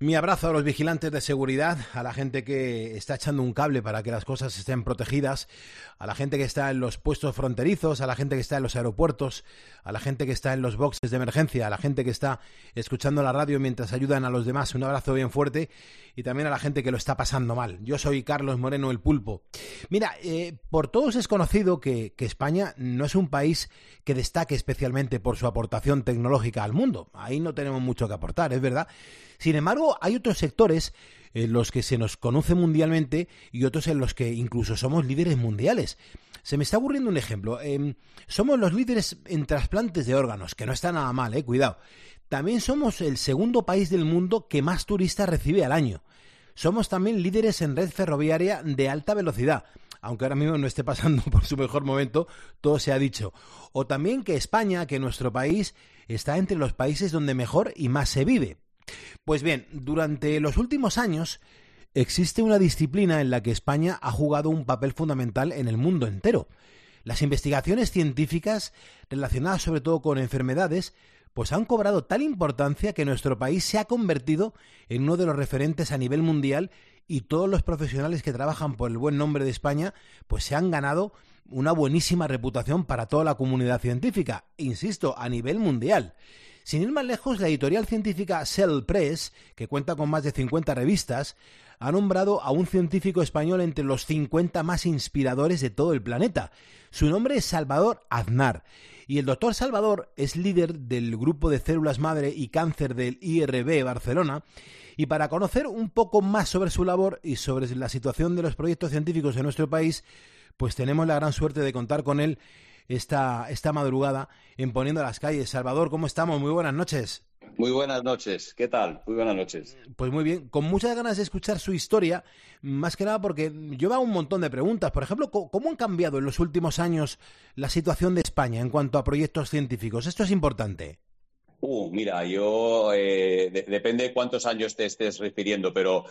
Mi abrazo a los vigilantes de seguridad, a la gente que está echando un cable para que las cosas estén protegidas, a la gente que está en los puestos fronterizos, a la gente que está en los aeropuertos, a la gente que está en los boxes de emergencia, a la gente que está escuchando la radio mientras ayudan a los demás. Un abrazo bien fuerte, y también a la gente que lo está pasando mal. Yo soy Carlos Moreno, el Pulpo. Mira, por todos es conocido que España no es un país que destaque especialmente por su aportación tecnológica al mundo. Ahí no tenemos mucho que aportar, es verdad. Sin embargo, hay otros sectores en los que se nos conoce mundialmente y otros en los que incluso somos líderes mundiales. Se me está ocurriendo un ejemplo. Somos los líderes en trasplantes de órganos, que no está nada mal, cuidado. También somos el segundo país del mundo que más turistas recibe al año. Somos también líderes en red ferroviaria de alta velocidad, aunque ahora mismo no esté pasando por su mejor momento, todo se ha dicho. O también que España, que nuestro país, está entre los países donde mejor y más se vive. Pues bien, durante los últimos años existe una disciplina en la que España ha jugado un papel fundamental en el mundo entero. Las investigaciones científicas relacionadas sobre todo con enfermedades pues han cobrado tal importancia que nuestro país se ha convertido en uno de los referentes a nivel mundial, y todos los profesionales que trabajan por el buen nombre de España pues se han ganado una buenísima reputación para toda la comunidad científica, insisto, a nivel mundial. Sin ir más lejos, la editorial científica Cell Press, que cuenta con más de 50 revistas, ha nombrado a un científico español entre los 50 más inspiradores de todo el planeta. Su nombre es Salvador Aznar, y el doctor Salvador es líder del grupo de células madre y cáncer del IRB Barcelona. Y para conocer un poco más sobre su labor y sobre la situación de los proyectos científicos en nuestro país, pues tenemos la gran suerte de contar con él esta madrugada en Poniendo las Calles. Salvador, ¿cómo estamos? Muy buenas noches. Muy buenas noches. ¿Qué tal? Muy buenas noches. Pues muy bien, con muchas ganas de escuchar su historia, más que nada porque lleva un montón de preguntas. Por ejemplo, ¿cómo han cambiado en los últimos años la situación de España en cuanto a proyectos científicos? Esto es importante. Mira, yo depende de cuántos años te estés refiriendo, pero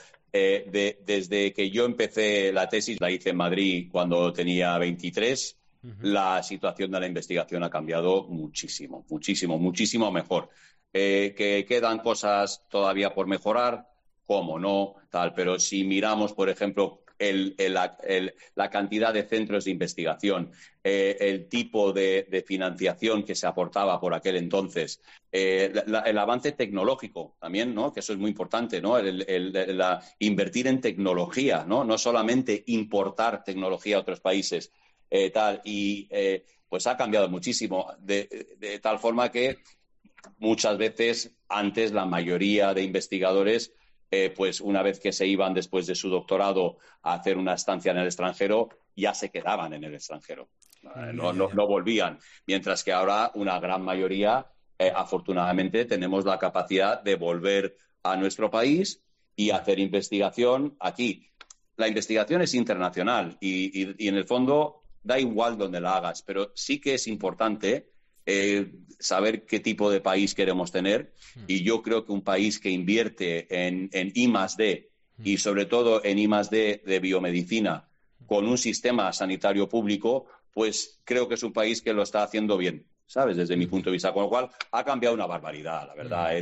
desde que yo empecé la tesis, la hice en Madrid cuando tenía 23, la situación de la investigación ha cambiado muchísimo, muchísimo, muchísimo mejor. Que quedan cosas todavía por mejorar, cómo no, tal, pero si miramos, por ejemplo, la cantidad de centros de investigación, el tipo de financiación que se aportaba por aquel entonces, el avance tecnológico también, ¿no? Que eso es muy importante, ¿no? Invertir en tecnología, ¿no? No solamente importar tecnología a otros países, pues ha cambiado muchísimo, de tal forma que muchas veces antes la mayoría de investigadores, pues una vez que se iban después de su doctorado a hacer una estancia en el extranjero, ya se quedaban en el extranjero, no volvían. Mientras que ahora una gran mayoría, afortunadamente, tenemos la capacidad de volver a nuestro país y hacer investigación aquí. La investigación es internacional y en el fondo da igual donde la hagas, pero sí que es importante saber qué tipo de país queremos tener, y yo creo que un país que invierte en I+D y sobre todo en I+D de biomedicina con un sistema sanitario público, pues creo que es un país que lo está haciendo bien, ¿sabes? Desde mi punto de vista, con lo cual ha cambiado una barbaridad, la verdad,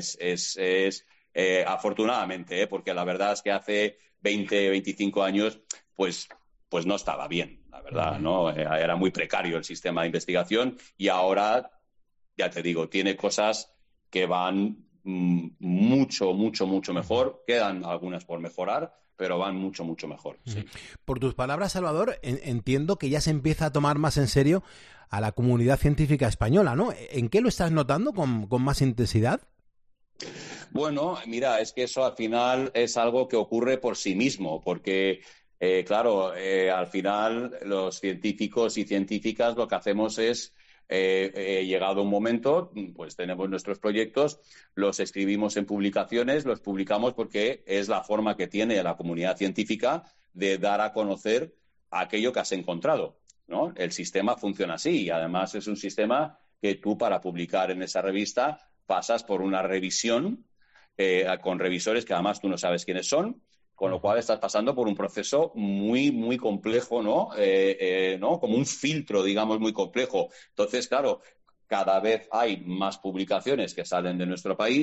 afortunadamente, porque la verdad es que hace 20, 25 años, pues no estaba bien, la verdad, ¿no? Era muy precario el sistema de investigación, y ahora, ya te digo, tiene cosas que van mucho, mucho, mucho mejor. Quedan algunas por mejorar, pero van mucho, mucho mejor. Sí. Por tus palabras, Salvador, entiendo que ya se empieza a tomar más en serio a la comunidad científica española, ¿no? ¿En qué lo estás notando con más intensidad? Bueno, mira, es que eso al final es algo que ocurre por sí mismo, porque claro, al final los científicos y científicas lo que hacemos es, llegado un momento, pues tenemos nuestros proyectos, los escribimos en publicaciones, los publicamos porque es la forma que tiene la comunidad científica de dar a conocer aquello que has encontrado, ¿no? El sistema funciona así, y además es un sistema que tú, para publicar en esa revista, pasas por una revisión con revisores que además tú no sabes quiénes son, con lo cual estás pasando por un proceso muy, muy complejo, ¿no? ¿No? Como un filtro, digamos, muy complejo. Entonces, claro, cada vez hay más publicaciones que salen de nuestro país,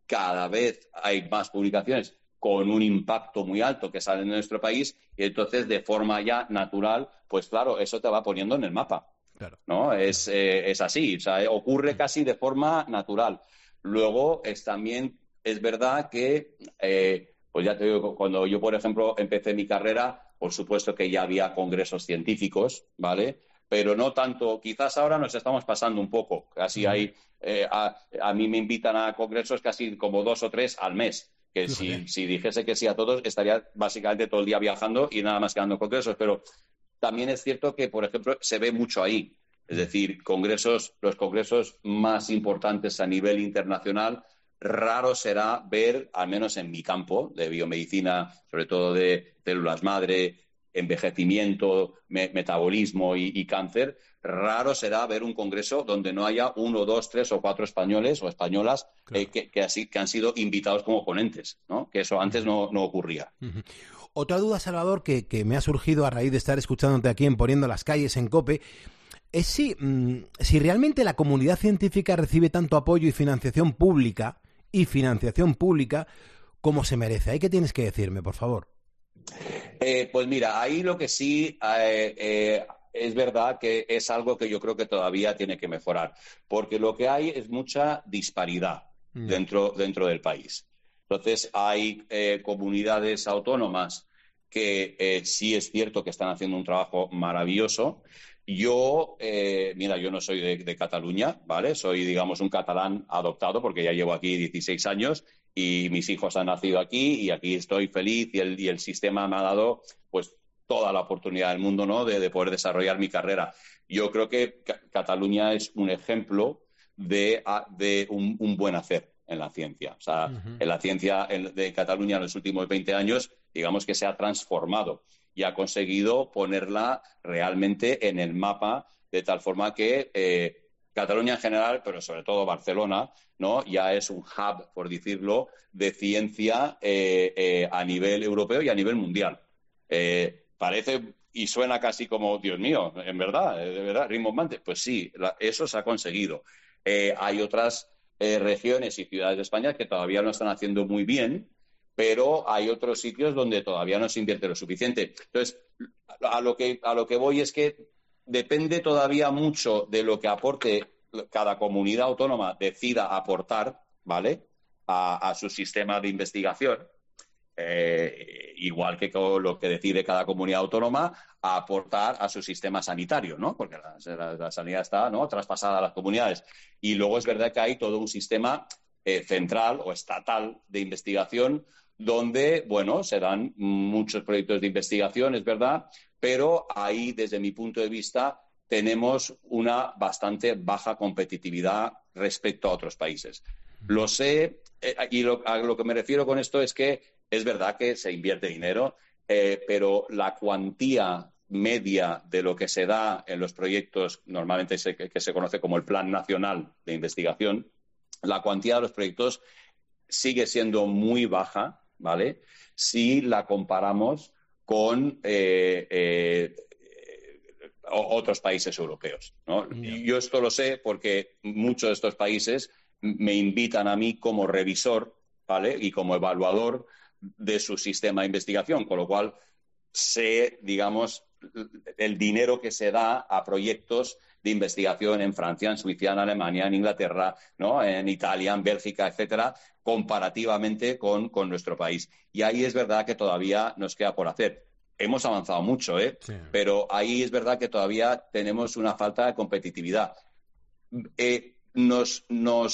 cada vez hay más publicaciones con un impacto muy alto que salen de nuestro país y entonces de forma ya natural, pues claro, eso te va poniendo en el mapa. Claro. ¿No? Es así, o sea, ocurre casi de forma natural. Luego también es verdad que, pues ya te digo, cuando yo, por ejemplo, empecé mi carrera, por supuesto que ya había congresos científicos, ¿vale? Pero no tanto, quizás ahora nos estamos pasando un poco, casi hay, a mí me invitan a congresos casi como 2 o 3 al mes, que si dijese que sí a todos, estaría básicamente todo el día viajando y nada más que dando congresos, pero también es cierto que, por ejemplo, se ve mucho ahí. Es decir, los congresos más importantes a nivel internacional, raro será ver, al menos en mi campo de biomedicina, sobre todo de células madre, envejecimiento, metabolismo y cáncer, raro será ver un congreso donde no haya 1, 2, 3 o 4 españoles o españolas claro. que han sido invitados como ponentes, ¿no? Que eso antes no ocurría. Otra duda, Salvador, que me ha surgido a raíz de estar escuchándote aquí en Poniendo las Calles en COPE, es si realmente la comunidad científica recibe tanto apoyo y financiación pública como se merece. ¿Ahí qué tienes que decirme, por favor? Pues mira, ahí lo que sí es verdad que es algo que yo creo que todavía tiene que mejorar, porque lo que hay es mucha disparidad dentro del país. Entonces, hay comunidades autónomas que sí es cierto que están haciendo un trabajo maravilloso. Yo no soy de Cataluña, ¿vale? Soy, digamos, un catalán adoptado porque ya llevo aquí 16 años y mis hijos han nacido aquí y aquí estoy feliz y el sistema me ha dado, pues, toda la oportunidad del mundo, ¿no?, de poder desarrollar mi carrera. Yo creo que Cataluña es un ejemplo de un buen hacer en la ciencia. O sea, en la ciencia de Cataluña en los últimos 20 años, digamos que se ha transformado y ha conseguido ponerla realmente en el mapa de tal forma que Cataluña en general, pero sobre todo Barcelona, ¿no?, ya es un hub, por decirlo, de ciencia a nivel europeo y a nivel mundial. Parece y suena casi como, Dios mío, en verdad, de verdad, rimbombante. Pues sí, eso se ha conseguido. Hay otras regiones y ciudades de España que todavía lo están haciendo muy bien, pero hay otros sitios donde todavía no se invierte lo suficiente. Entonces, a lo que voy es que depende todavía mucho de lo que aporte cada comunidad autónoma decida aportar, ¿vale?, a su sistema de investigación. Igual que con lo que decide cada comunidad autónoma a aportar a su sistema sanitario, ¿no? Porque la sanidad está, ¿no?, traspasada a las comunidades. Y luego es verdad que hay todo un sistema central o estatal de investigación donde, bueno, se dan muchos proyectos de investigación, es verdad, pero ahí, desde mi punto de vista, tenemos una bastante baja competitividad respecto a otros países. Lo sé, y a lo que me refiero con esto es que es verdad que se invierte dinero, pero la cuantía media de lo que se da en los proyectos, normalmente que se conoce como el Plan Nacional de Investigación, la cuantía de los proyectos sigue siendo muy baja, ¿vale?, si la comparamos con otros países europeos, ¿no? Yo esto lo sé porque muchos de estos países me invitan a mí como revisor, ¿vale?, y como evaluador de su sistema de investigación, con lo cual sé, digamos, el dinero que se da a proyectos de investigación en Francia, en Suiza, en Alemania, en Inglaterra, ¿no?, en Italia, en Bélgica, etcétera, comparativamente con nuestro país. Y ahí es verdad que todavía nos queda por hacer. Hemos avanzado mucho, sí, pero ahí es verdad que todavía tenemos una falta de competitividad. Nos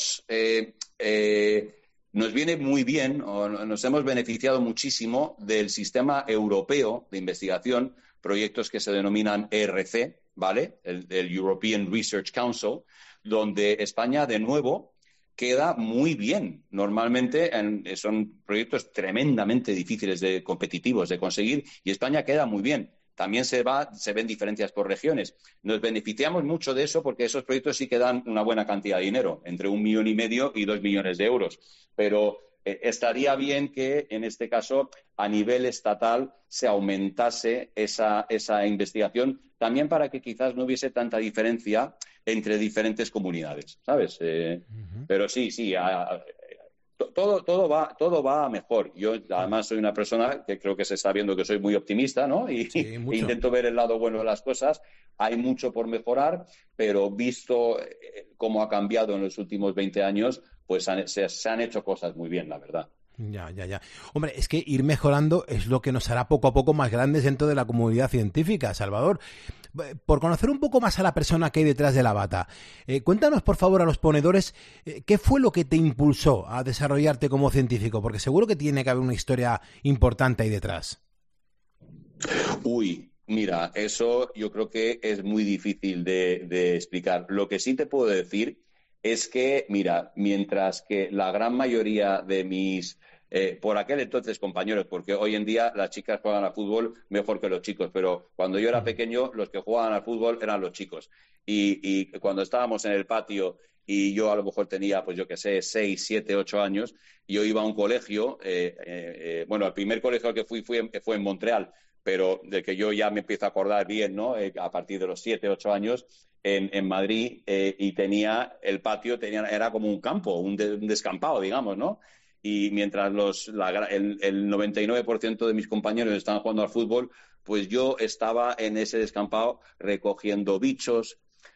viene muy bien, o nos hemos beneficiado muchísimo del sistema europeo de investigación, proyectos que se denominan ERC, ¿vale?, el European Research Council, donde España, de nuevo, queda muy bien. Normalmente son proyectos tremendamente difíciles, competitivos de conseguir, y España queda muy bien. También se ven diferencias por regiones. Nos beneficiamos mucho de eso porque esos proyectos sí que dan una buena cantidad de dinero, entre 1,5 millones y 2 millones de euros. Pero estaría bien que, en este caso, a nivel estatal se aumentase esa investigación, también para que quizás no hubiese tanta diferencia entre diferentes comunidades, ¿sabes? Pero sí, todo va a mejor. Yo además soy una persona que creo que se está viendo que soy muy optimista, ¿no? Y Sí, e mucho. intento ver el lado bueno de las cosas. Hay mucho por mejorar, pero visto cómo ha cambiado en los últimos 20 años, pues se han hecho cosas muy bien, la verdad. Ya. Hombre, es que ir mejorando es lo que nos hará poco a poco más grandes dentro de la comunidad científica, Salvador. Por conocer un poco más a la persona que hay detrás de la bata, cuéntanos por favor a los ponedores qué fue lo que te impulsó a desarrollarte como científico, porque seguro que tiene que haber una historia importante ahí detrás. Uy, mira, eso yo creo que es muy difícil de explicar. Lo que sí te puedo decir es que, mira, mientras que la gran mayoría de mis, por aquel entonces compañeros, porque hoy en día las chicas juegan al fútbol mejor que los chicos, pero cuando yo era pequeño los que jugaban al fútbol eran los chicos. Y cuando estábamos en el patio y yo a lo mejor tenía, pues yo qué sé, 6, 7, 8 años, yo iba a un colegio, bueno, el primer colegio al que fue en Montreal, pero de que yo ya me empiezo a acordar bien, ¿no? A partir de los 7, 8 años, en Madrid, y tenía el patio, era como un campo, un descampado, digamos, ¿no? Y mientras el 99% de mis compañeros estaban jugando al fútbol, pues yo estaba en ese descampado recogiendo bichos,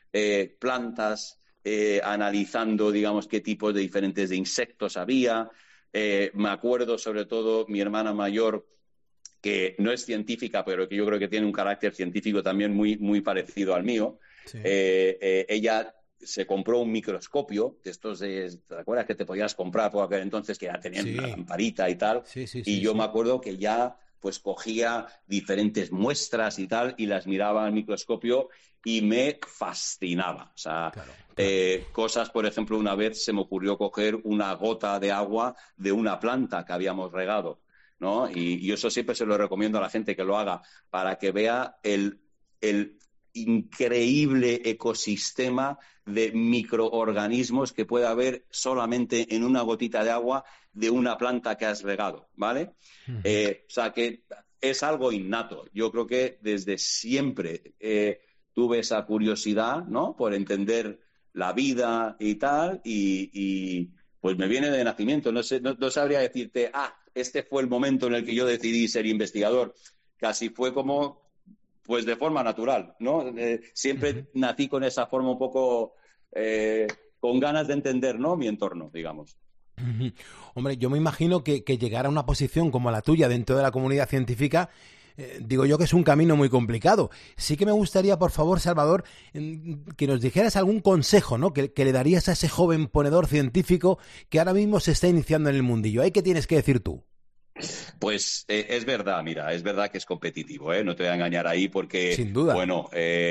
plantas, analizando, digamos, qué tipos de diferentes de insectos había. Me acuerdo, sobre todo, mi hermana mayor, que no es científica, pero que yo creo que tiene un carácter científico también muy, muy parecido al mío. Sí. Ella se compró un microscopio, de estos ¿te acuerdas que te podías comprar por aquel entonces, que ya tenían una Sí, lamparita y tal? Y yo me sí. acuerdo que ya pues cogía diferentes muestras y tal, y las miraba al microscopio y me fascinaba. O sea, Claro. cosas, por ejemplo, una vez se me ocurrió coger una gota de agua de una planta que habíamos regado, ¿no? Y eso siempre se lo recomiendo a la gente que lo haga, para que vea el increíble ecosistema de microorganismos que puede haber solamente en una gotita de agua de una planta que has regado, ¿vale? O sea, que es algo innato. Yo creo que desde siempre tuve esa curiosidad, ¿no? Por entender la vida y tal, y pues me viene de nacimiento. No sabría decirte, este fue el momento en el que yo decidí ser investigador. Casi fue como, pues de forma natural, ¿no? Siempre nací con esa forma un poco, con ganas de entender, ¿no? Mi entorno, digamos. Hombre, yo me imagino que llegar a una posición como la tuya dentro de la comunidad científica, digo yo que es un camino muy complicado. Sí que me gustaría, por favor, Salvador, que nos dijeras algún consejo, ¿no? Que le darías a ese joven ponedor científico que ahora mismo se está iniciando en el mundillo. ¿Qué tienes que decir tú? Pues es verdad, mira, es verdad que es competitivo, ¿eh? No te voy a engañar ahí porque, Sin duda. bueno,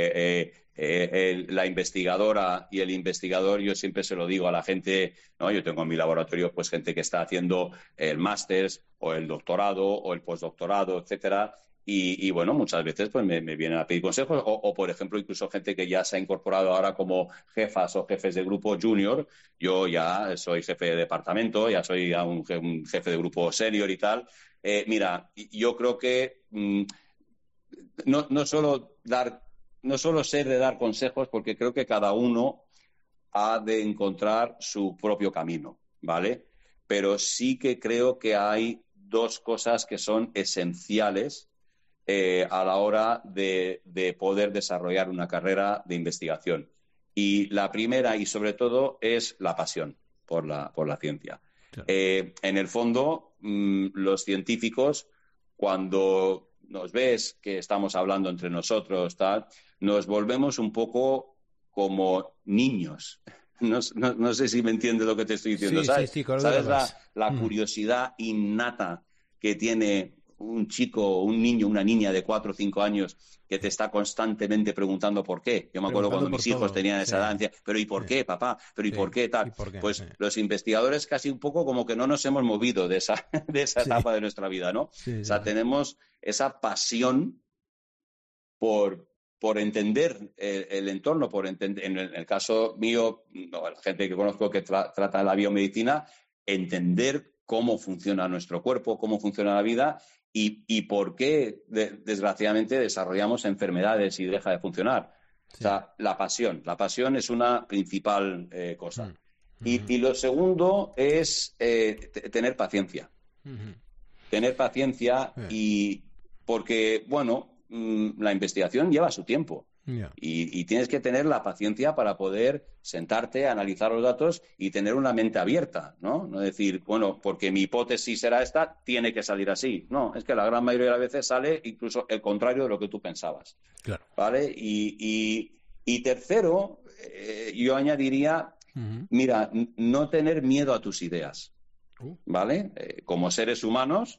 la investigadora y el investigador, yo siempre se lo digo a la gente, ¿no? Yo tengo en mi laboratorio pues gente que está haciendo el máster o el doctorado o el postdoctorado, etcétera. Bueno, muchas veces pues me vienen a pedir consejos por ejemplo, incluso gente que ya se ha incorporado ahora como jefas o jefes de grupo junior. Yo ya soy jefe de departamento, ya soy ya un jefe de grupo senior y tal. Mira, yo creo que no solo ser de dar consejos, porque creo que cada uno ha de encontrar su propio camino, ¿vale? Pero sí que creo que hay dos cosas que son esenciales a la hora de poder desarrollar una carrera de investigación. Y la primera, y sobre todo, es la pasión por la ciencia. Claro. En el fondo, los científicos, cuando nos ves que estamos hablando entre nosotros, tal, nos volvemos un poco como niños. No sé si me entiendes lo que te estoy diciendo. Sí, claro que lo ¿Sabes vas. la curiosidad innata que tiene un chico, un niño, una niña de 4 o 5 años que te está constantemente preguntando por qué? Yo me acuerdo Preguntando cuando por mis hijos todo. tenían Sí, esa edad, decían, pero ¿y por sí, qué, papá? ¿Pero y sí. por qué ¿Y tal? por qué? Pues los investigadores casi un poco como que no nos hemos movido de esa Sí, etapa de nuestra vida, ¿no? O sea, sí. tenemos esa pasión por, por entender el entorno, en el caso mío, no, la gente que conozco que trata la biomedicina, entender cómo funciona nuestro cuerpo, cómo funciona la vida y por qué, desgraciadamente, desarrollamos enfermedades y deja de funcionar. O Sí. sea, la pasión es una principal cosa. Y lo segundo es tener paciencia. Tener paciencia y porque, bueno, la investigación lleva su tiempo. Yeah. Y tienes que tener la paciencia para poder sentarte, analizar los datos y tener una mente abierta, ¿no? No decir, bueno, porque mi hipótesis será esta, tiene que salir así. No, es que la gran mayoría de las veces sale incluso el contrario de lo que tú pensabas. Claro. ¿Vale? Y tercero, yo añadiría, mira, no tener miedo a tus ideas, ¿vale? Como seres humanos,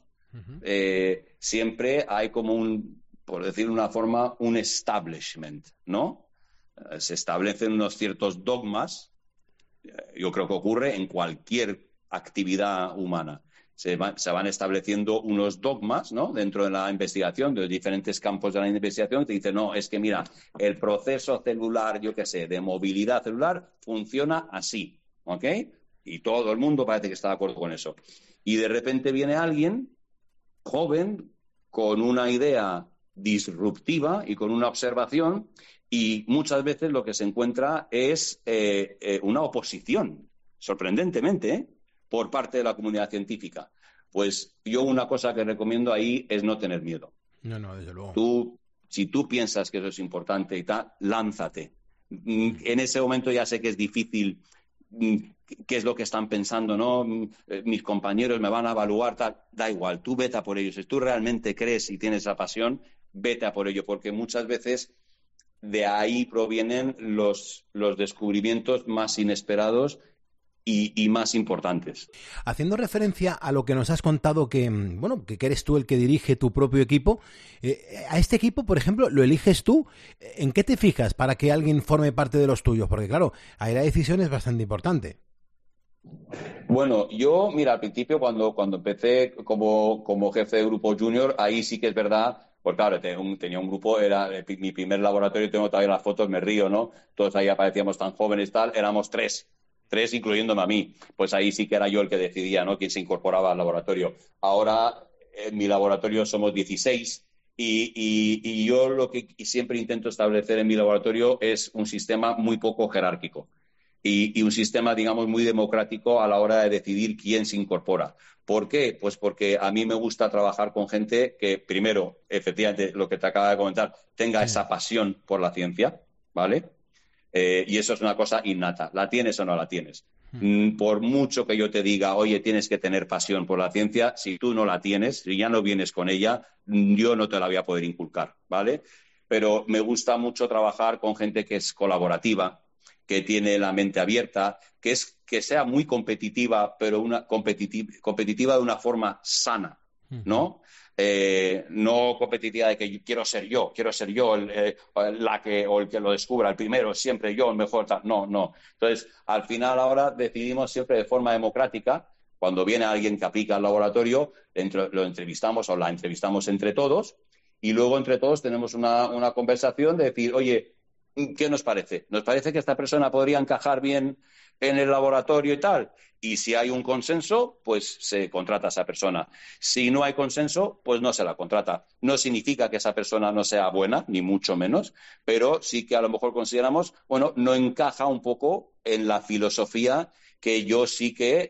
siempre hay como por decir de una forma, un establishment, ¿no? Se establecen unos ciertos dogmas, yo creo que ocurre en cualquier actividad humana. Se van estableciendo unos dogmas, ¿no? Dentro de la investigación, de los diferentes campos de la investigación, que te dicen, no, es que mira, el proceso celular, yo qué sé, de movilidad celular funciona así, ¿ok? Y todo el mundo parece que está de acuerdo con eso. Y de repente viene alguien joven con una idea disruptiva y con una observación, y muchas veces lo que se encuentra es una oposición, sorprendentemente, por parte de la comunidad científica. Pues yo una cosa que recomiendo ahí es no tener miedo. No, desde luego. Si tú piensas que eso es importante y tal, lánzate. En ese momento ya sé que es difícil, qué es lo que están pensando, ¿no? Mis compañeros me van a evaluar, tal. Da igual, tú vete a por ellos. Si tú realmente crees y tienes esa pasión, vete a por ello, porque muchas veces de ahí provienen los descubrimientos más inesperados y más importantes. Haciendo referencia a lo que nos has contado, que eres tú el que dirige tu propio equipo, a este equipo, por ejemplo, ¿lo eliges tú? ¿En qué te fijas para que alguien forme parte de los tuyos? Porque claro, ahí la decisión es bastante importante. Bueno, yo, mira, al principio cuando empecé como jefe de grupo junior, ahí sí que es verdad, pues claro, tenía un grupo, era mi primer laboratorio, tengo todavía las fotos, me río, ¿no? Todos ahí aparecíamos tan jóvenes, tal, éramos tres incluyéndome a mí. Pues ahí sí que era yo el que decidía, ¿no? Quién se incorporaba al laboratorio. Ahora, en mi laboratorio somos 16 y yo lo que siempre intento establecer en mi laboratorio es un sistema muy poco jerárquico. Y un sistema, digamos, muy democrático a la hora de decidir quién se incorpora. ¿Por qué? Pues porque a mí me gusta trabajar con gente que, primero, efectivamente, lo que te acaba de comentar, tenga esa pasión por la ciencia, ¿vale? Y eso es una cosa innata. ¿La tienes o no la tienes? Por mucho que yo te diga, oye, tienes que tener pasión por la ciencia, si tú no la tienes, si ya no vienes con ella, yo no te la voy a poder inculcar, ¿vale? Pero me gusta mucho trabajar con gente que es colaborativa, que tiene la mente abierta, que sea muy competitiva, pero competitiva de una forma sana, ¿no? No competitiva de que quiero ser yo el que lo descubra, el primero, siempre yo, el mejor. No. Entonces, al final ahora decidimos siempre de forma democrática, cuando viene alguien que aplica al laboratorio, lo entrevistamos o la entrevistamos entre todos y luego entre todos tenemos una conversación de decir, oye, ¿qué nos parece? ¿Nos parece que esta persona podría encajar bien en el laboratorio y tal? Y si hay un consenso, pues se contrata a esa persona. Si no hay consenso, pues no se la contrata. No significa que esa persona no sea buena, ni mucho menos, pero sí que a lo mejor consideramos, bueno, no encaja un poco en la filosofía que yo sí que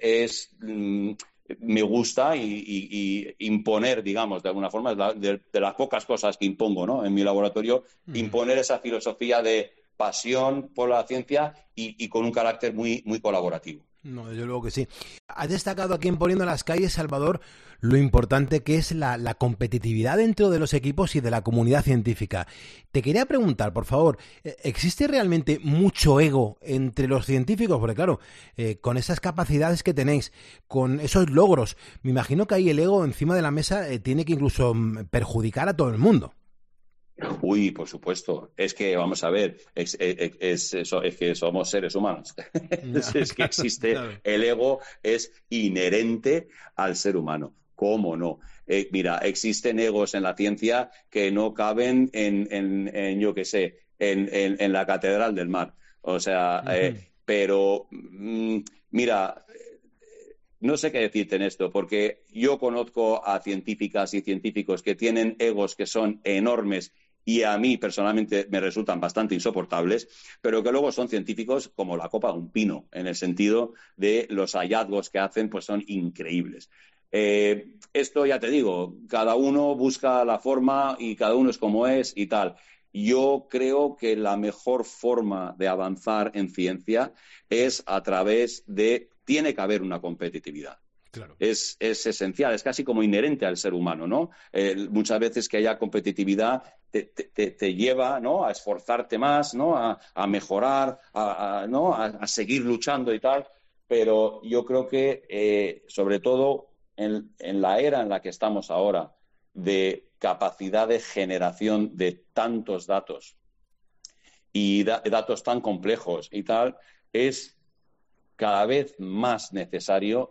me gusta y imponer, digamos, de alguna forma, de las pocas cosas que impongo, ¿no? En mi laboratorio, imponer esa filosofía de pasión por la ciencia y con un carácter muy, muy colaborativo. No, desde luego que sí. Has destacado aquí en Poniendo las Calles, Salvador, lo importante que es la competitividad dentro de los equipos y de la comunidad científica. Te quería preguntar, por favor, ¿existe realmente mucho ego entre los científicos? Porque claro, con esas capacidades que tenéis, con esos logros, me imagino que ahí el ego encima de la mesa tiene que incluso perjudicar a todo el mundo. Uy, por supuesto. Es que, vamos a ver, es que somos seres humanos. No, Es que existe, claro. el ego es inherente al ser humano. ¿Cómo no? Mira, existen egos en la ciencia que no caben en yo qué sé, en la Catedral del Mar. O sea, pero mira, no sé qué decirte en esto, porque yo conozco a científicas y científicos que tienen egos que son enormes y a mí personalmente me resultan bastante insoportables, pero que luego son científicos como la copa de un pino, en el sentido de los hallazgos que hacen, pues son increíbles. Esto ya te digo, cada uno busca la forma y cada uno es como es y tal. Yo creo que la mejor forma de avanzar en ciencia es a través de... Tiene que haber una competitividad. Claro. Es esencial, es casi como inherente al ser humano, ¿no? Muchas veces que haya competitividad te lleva, ¿no?, a esforzarte más, ¿no?, a mejorar, ¿no?, a seguir luchando y tal. Pero yo creo que, sobre todo en la era en la que estamos ahora, de capacidad de generación de tantos datos y datos tan complejos y tal, es cada vez más necesario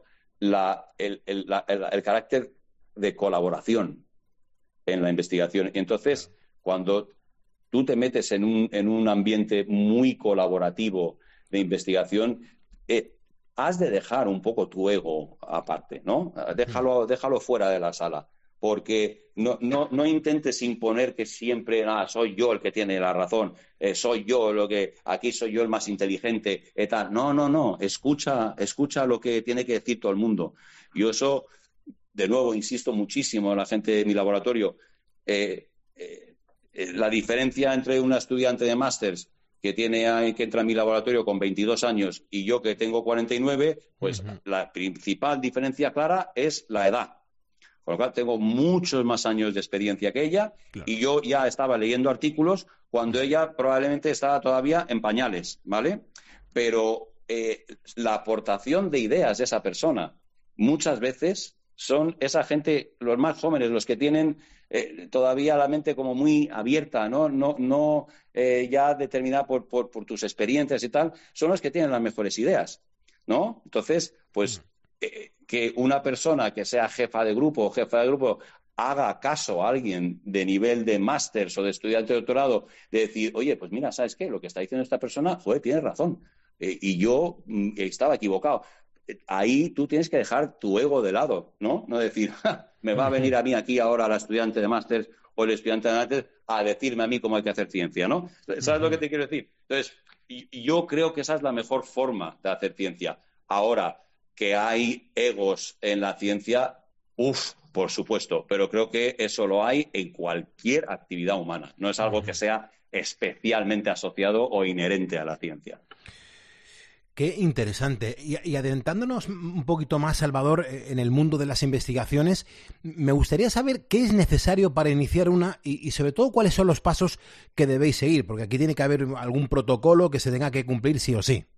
el carácter de colaboración en la investigación. Y entonces, cuando tú te metes en un ambiente muy colaborativo de investigación, has de dejar un poco tu ego aparte, ¿no? Déjalo fuera de la sala, porque no intentes imponer que siempre soy yo el que tiene la razón, aquí soy yo el más inteligente, tal. No, escucha lo que tiene que decir todo el mundo. Yo eso, de nuevo, insisto muchísimo a la gente de mi laboratorio, la diferencia entre una estudiante de másters que entra en mi laboratorio con 22 años y yo que tengo 49, pues la principal diferencia clara es la edad. Con lo cual tengo muchos más años de experiencia que ella, claro. Y yo ya estaba leyendo artículos cuando ella probablemente estaba todavía en pañales, ¿vale? Pero la aportación de ideas de esa persona muchas veces son esa gente, los más jóvenes, los que tienen todavía la mente como muy abierta, no ya determinada por tus experiencias y tal, son los que tienen las mejores ideas, ¿no? Entonces, pues que una persona que sea jefa de grupo o jefa de grupo haga caso a alguien de nivel de máster o de estudiante de doctorado, de decir, oye, pues mira, ¿sabes qué? Lo que está diciendo esta persona, joder, tiene razón. Y yo estaba equivocado. Ahí tú tienes que dejar tu ego de lado, ¿no? No decir, me va a venir a mí aquí ahora la estudiante de máster o el estudiante de máster a decirme a mí cómo hay que hacer ciencia, ¿no? ¿Sabes lo que te quiero decir? Entonces, yo creo que esa es la mejor forma de hacer ciencia. Ahora, que hay egos en la ciencia, por supuesto, pero creo que eso lo hay en cualquier actividad humana. No es algo que sea especialmente asociado o inherente a la ciencia. Qué interesante. Y adentrándonos un poquito más, Salvador, en el mundo de las investigaciones, me gustaría saber qué es necesario para iniciar una y sobre todo cuáles son los pasos que debéis seguir, porque aquí tiene que haber algún protocolo que se tenga que cumplir sí o sí.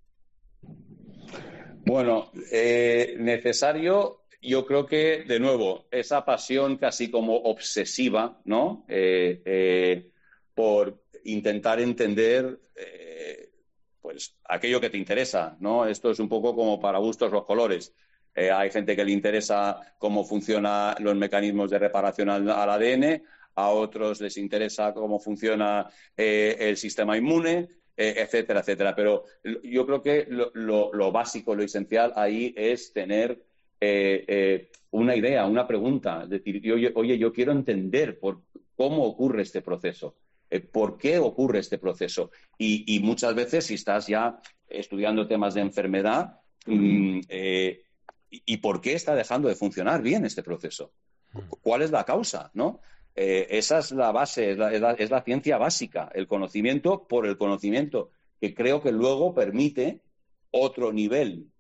Bueno, necesario, yo creo que, de nuevo, esa pasión casi como obsesiva, ¿no? Por intentar entender pues aquello que te interesa, ¿no? Esto es un poco como para gustos los colores. Hay gente que le interesa cómo funcionan los mecanismos de reparación al ADN, a otros les interesa cómo funciona el sistema inmune, etcétera, etcétera. Pero yo creo que lo básico, lo esencial ahí es tener una idea, una pregunta. Es decir, oye, yo quiero entender cómo ocurre este proceso. ¿Por qué ocurre este proceso? Y muchas veces, si estás ya estudiando temas de enfermedad, ¿y por qué está dejando de funcionar bien este proceso? ¿Cuál es la causa, no? Esa es la base, es la ciencia básica, el conocimiento por el conocimiento, que creo que luego permite otro nivel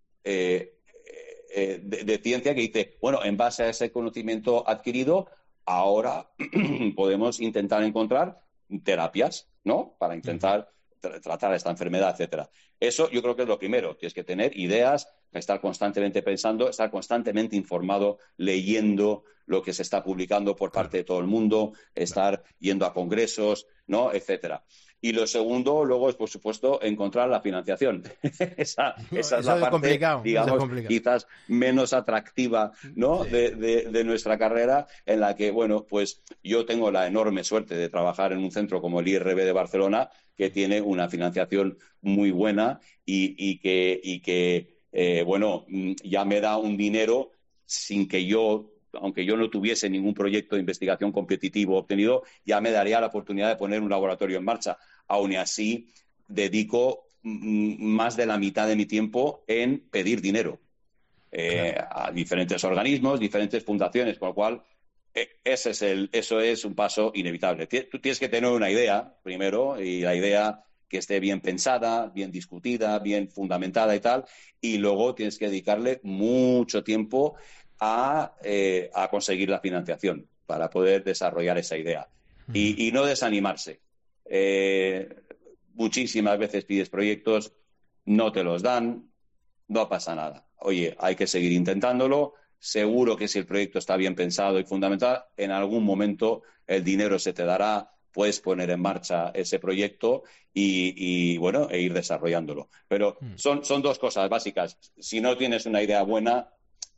de ciencia que dice, bueno, en base a ese conocimiento adquirido, ahora podemos intentar encontrar terapias, ¿no? Para intentar tratar esta enfermedad, etcétera. Eso yo creo que es lo primero. Tienes que tener ideas, estar constantemente pensando, estar constantemente informado, leyendo lo que se está publicando por parte de todo el mundo, estar yendo a congresos, ¿no? Etcétera. Y lo segundo, luego, es, por supuesto, encontrar la financiación. esa es la parte, digamos, quizás menos atractiva, ¿no? de nuestra carrera, en la que, bueno, pues yo tengo la enorme suerte de trabajar en un centro como el IRB de Barcelona, que tiene una financiación muy buena y que bueno, ya me da un dinero sin que yo aunque yo no tuviese ningún proyecto de investigación competitivo obtenido, ya me daría la oportunidad de poner un laboratorio en marcha. Aún así, dedico más de la mitad de mi tiempo en pedir dinero a diferentes organismos, diferentes fundaciones, con lo cual eso es un paso inevitable. Tú tienes que tener una idea primero, y la idea que esté bien pensada, bien discutida, bien fundamentada y tal, y luego tienes que dedicarle mucho tiempo a conseguir la financiación para poder desarrollar esa idea. Y no desanimarse. Muchísimas veces pides proyectos, no te los dan, no pasa nada. Oye, hay que seguir intentándolo. Seguro que si el proyecto está bien pensado y fundamentado, en algún momento el dinero se te dará, puedes poner en marcha ese proyecto e ir desarrollándolo. Pero son dos cosas básicas. Si no tienes una idea buena,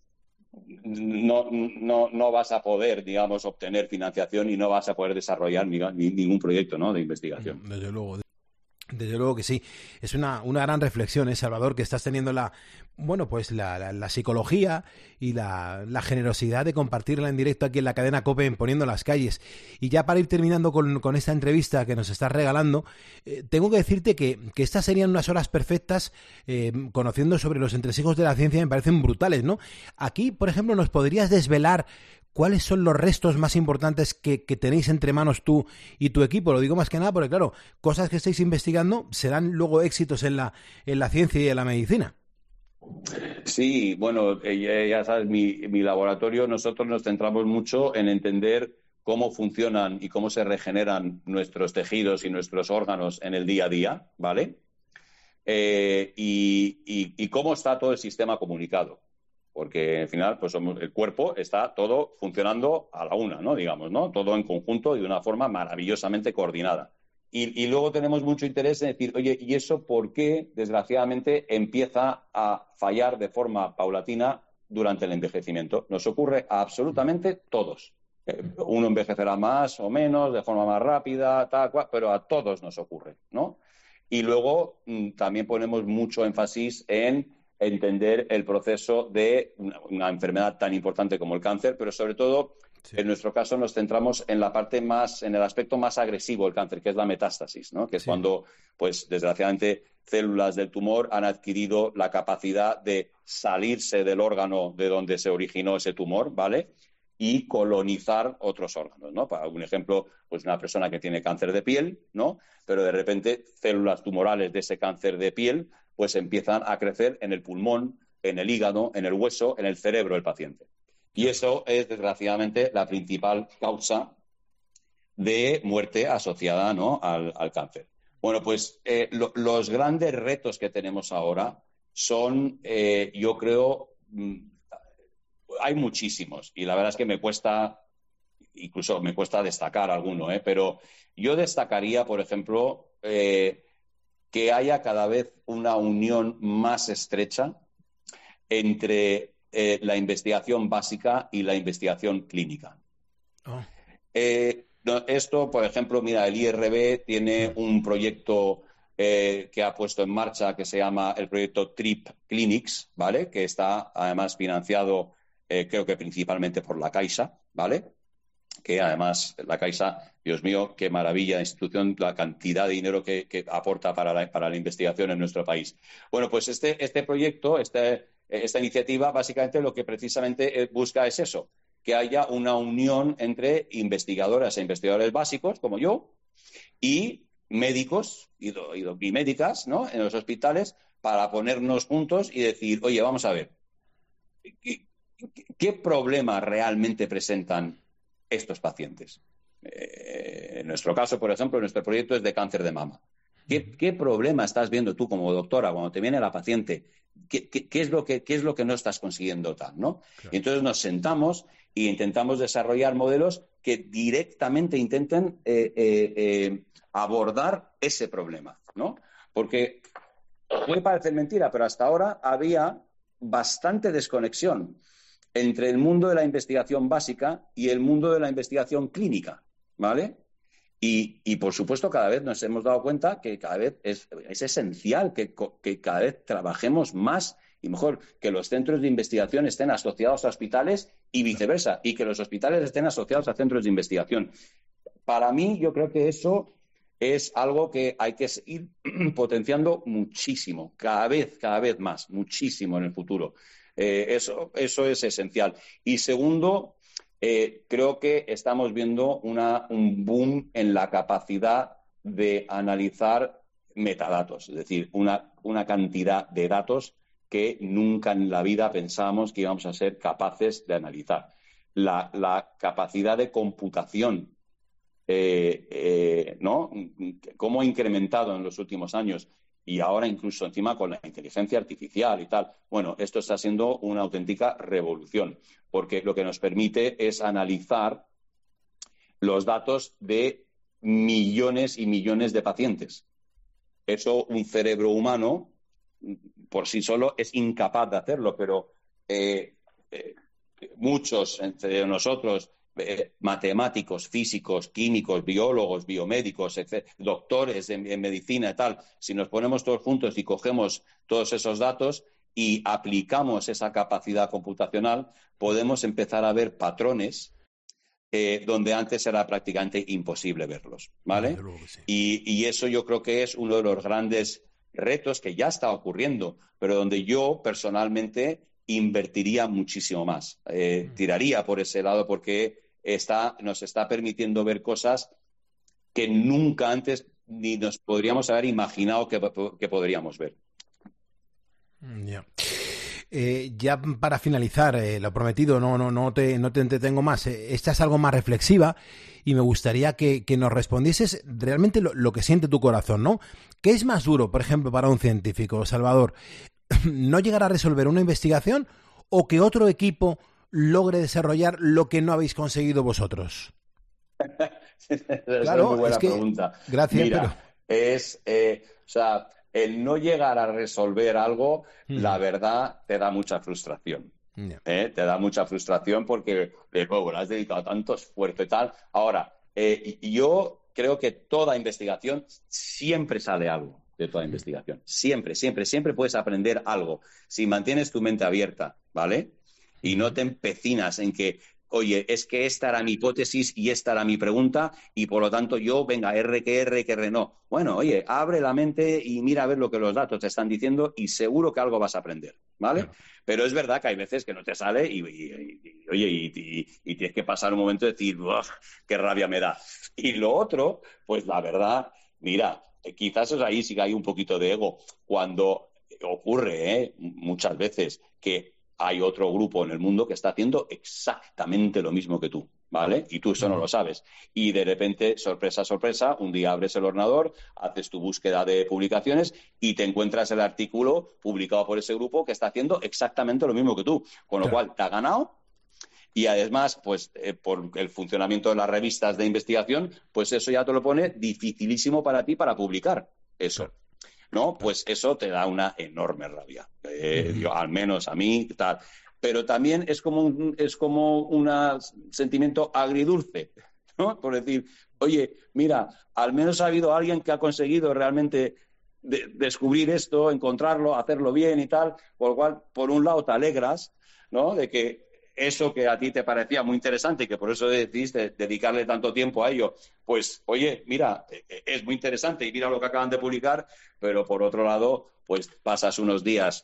no vas a poder, digamos, obtener financiación y no vas a poder desarrollar ningún proyecto, ¿no?, de investigación. Desde luego que sí. Es una gran reflexión, Salvador, que estás teniendo la psicología y la generosidad de compartirla en directo aquí en la cadena COPE en Poniendo las Calles. Y ya para ir terminando con esta entrevista que nos estás regalando, tengo que decirte que estas serían unas horas perfectas conociendo sobre los entresijos de la ciencia. Me parecen brutales, ¿no? Aquí, por ejemplo, ¿nos podrías desvelar cuáles son los restos más importantes que tenéis entre manos tú y tu equipo? Lo digo más que nada porque, claro, cosas que estáis investigando serán luego éxitos en la ciencia y en la medicina. Sí, bueno, ya sabes, mi laboratorio, nosotros nos centramos mucho en entender cómo funcionan y cómo se regeneran nuestros tejidos y nuestros órganos en el día a día, ¿vale? Y cómo está todo el sistema comunicado. Porque al final, pues el cuerpo está todo funcionando a la una, ¿no? Digamos, ¿no? Todo en conjunto y de una forma maravillosamente coordinada. Y luego tenemos mucho interés en decir, oye, ¿y eso por qué, desgraciadamente, empieza a fallar de forma paulatina durante el envejecimiento? Nos ocurre a absolutamente todos. Uno envejecerá más o menos, de forma más rápida, tal cual, pero a todos nos ocurre, ¿no? Y luego también ponemos mucho énfasis en entender el proceso de una enfermedad tan importante como el cáncer, pero sobre todo, en nuestro caso, nos centramos en la parte más, en el aspecto más agresivo del cáncer, que es la metástasis, ¿no? Que es cuando, pues, desgraciadamente, células del tumor han adquirido la capacidad de salirse del órgano de donde se originó ese tumor, ¿vale?, y colonizar otros órganos, ¿no? Para un ejemplo, pues una persona que tiene cáncer de piel, ¿no?, pero de repente células tumorales de ese cáncer de piel pues empiezan a crecer en el pulmón, en el hígado, en el hueso, en el cerebro del paciente. Y eso es, desgraciadamente, la principal causa de muerte asociada, ¿no?, al cáncer. Bueno, pues los grandes retos que tenemos ahora son, yo creo, hay muchísimos. Y la verdad es que incluso me cuesta destacar alguno, pero yo destacaría, por ejemplo, que haya cada vez una unión más estrecha entre la investigación básica y la investigación clínica. Esto, por ejemplo, mira, el IRB tiene un proyecto que ha puesto en marcha que se llama el proyecto TRIP Clinics, ¿vale?, que está además financiado creo que principalmente por la Caixa, ¿vale?, que además la Caixa, Dios mío, qué maravilla de institución, la cantidad de dinero que aporta para la investigación en nuestro país. Bueno, pues este proyecto, esta iniciativa, básicamente lo que precisamente busca es eso, que haya una unión entre investigadoras e investigadores básicos, como yo, y médicos y médicas, ¿no?, en los hospitales, para ponernos juntos y decir, oye, vamos a ver, ¿qué problemas realmente presentan estos pacientes? En nuestro caso, por ejemplo, nuestro proyecto es de cáncer de mama. ¿Qué problema estás viendo tú como doctora cuando te viene la paciente? ¿Qué es lo que no estás consiguiendo tal, ¿no? Claro. Y entonces nos sentamos e intentamos desarrollar modelos que directamente intenten abordar ese problema, ¿no? Porque puede parecer mentira, pero hasta ahora había bastante desconexión entre el mundo de la investigación básica y el mundo de la investigación clínica, ¿vale? Y por supuesto, cada vez nos hemos dado cuenta que cada vez es esencial que cada vez trabajemos más y mejor, que los centros de investigación estén asociados a hospitales y viceversa, y que los hospitales estén asociados a centros de investigación. Para mí, yo creo que eso es algo que hay que seguir potenciando muchísimo, cada vez más, muchísimo en el futuro. Eso es esencial. Y segundo, creo que estamos viendo un boom en la capacidad de analizar metadatos, es decir, una cantidad de datos que nunca en la vida pensábamos que íbamos a ser capaces de analizar. La capacidad de computación, ¿no? Cómo ha incrementado en los últimos años y ahora incluso encima con la inteligencia artificial y tal. Bueno, esto está siendo una auténtica revolución, porque lo que nos permite es analizar los datos de millones y millones de pacientes. Eso un cerebro humano por sí solo es incapaz de hacerlo, pero muchos entre nosotros, matemáticos, físicos, químicos, biólogos, biomédicos, doctores en medicina y tal, si nos ponemos todos juntos y cogemos todos esos datos y aplicamos esa capacidad computacional, podemos empezar a ver patrones donde antes era prácticamente imposible verlos, ¿vale? Sí. Y eso yo creo que es uno de los grandes retos que ya está ocurriendo, pero donde yo personalmente invertiría muchísimo más. Tiraría por ese lado porque nos está permitiendo ver cosas que nunca antes ni nos podríamos haber imaginado que podríamos ver. Yeah. Ya para finalizar, lo prometido, no te entretengo más. Esta es algo más reflexiva y me gustaría que nos respondieses realmente lo que siente tu corazón, ¿no? ¿Qué es más duro, por ejemplo, para un científico, Salvador? ¿No llegar a resolver una investigación o que otro equipo logre desarrollar lo que no habéis conseguido vosotros? Claro, es muy buena pregunta. Gracias, mira, o sea, el no llegar a resolver algo, la verdad, te da mucha frustración. Te da mucha frustración porque, de nuevo, le has dedicado tanto esfuerzo y tal. Ahora, yo creo que toda investigación siempre sale algo de toda investigación. Siempre, siempre, siempre puedes aprender algo. Si mantienes tu mente abierta, ¿vale? Y no te empecinas en que, oye, es que esta era mi hipótesis y esta era mi pregunta y por lo tanto yo, venga, que R, no. Bueno, oye, abre la mente y mira a ver lo que los datos te están diciendo y seguro que algo vas a aprender, ¿vale? Claro. Pero es verdad que hay veces que no te sale y tienes que pasar un momento de decir, qué rabia me da. Y lo otro, pues la verdad, mira, quizás ahí sí que hay un poquito de ego. Cuando ocurre, muchas veces, que hay otro grupo en el mundo que está haciendo exactamente lo mismo que tú, ¿vale? Y tú eso no lo sabes. Y de repente, sorpresa, sorpresa, un día abres el ordenador, haces tu búsqueda de publicaciones y te encuentras el artículo publicado por ese grupo que está haciendo exactamente lo mismo que tú. Con lo cual, te ha ganado. Y además, pues por el funcionamiento de las revistas de investigación, pues eso ya te lo pone dificilísimo para ti para publicar eso. ¿No? Pues eso te da una enorme rabia. Yo, al menos a mí, tal. Pero también es como un sentimiento agridulce, ¿no? Por decir, oye, mira, al menos ha habido alguien que ha conseguido realmente descubrir esto, encontrarlo, hacerlo bien y tal, por lo cual, por un lado, te alegras, ¿no? De que eso que a ti te parecía muy interesante y que por eso decidiste dedicarle tanto tiempo a ello, pues, oye, mira, es muy interesante y mira lo que acaban de publicar, pero por otro lado, pues pasas unos días,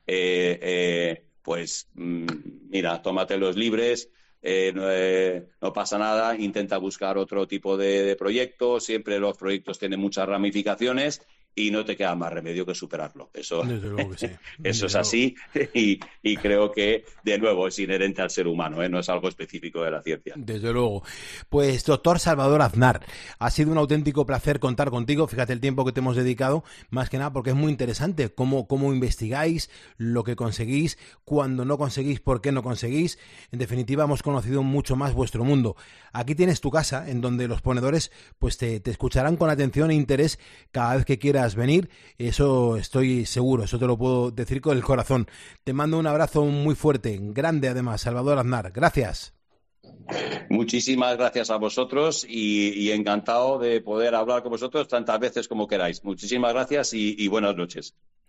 mira, tómatelos libres, no pasa nada, intenta buscar otro tipo de proyectos, siempre los proyectos tienen muchas ramificaciones y no te queda más remedio que superarlo. Eso, desde luego que sí. Eso es así y creo que, de nuevo, es inherente al ser humano, no es algo específico de la ciencia. Desde luego. Pues, doctor Salvador Aznar, ha sido un auténtico placer contar contigo. Fíjate el tiempo que te hemos dedicado, más que nada porque es muy interesante cómo investigáis, lo que conseguís, cuando no conseguís, por qué no conseguís. En definitiva, hemos conocido mucho más vuestro mundo. Aquí tienes tu casa, en donde los ponedores pues te escucharán con atención e interés cada vez que quieras venir, eso estoy seguro, eso te lo puedo decir con el corazón. Te mando un abrazo muy fuerte, grande además, Salvador Aznar. Gracias. Muchísimas gracias a vosotros y encantado de poder hablar con vosotros tantas veces como queráis. Muchísimas gracias y buenas noches.